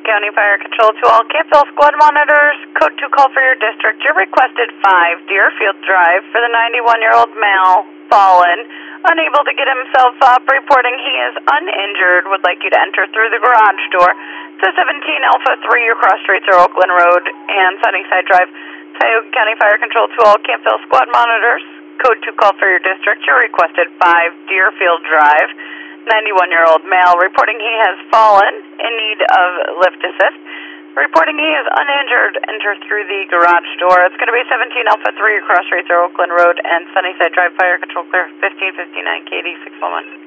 County Fire Control to all Campbell Squad monitors. Code 2 call for your district. Your requested 5 Deerfield Drive for the 91-year-old male, fallen, unable to get himself up, reporting he is uninjured, would like you to enter through the garage door. So 17 Alpha 3, your cross streets are Oakland Road and Sunnyside Drive. Tioga County Fire Control to all Campbell Squad monitors. Code 2 call for your district. Your requested 5 Deerfield Drive. 91-year-old male reporting he has fallen in need of lift assist. Reporting he is uninjured. Enter through the garage door. It's going to be 17 Alpha 3 across Racer Oakland Road and Sunnyside Drive. Fire Control clear 1559 KD 611.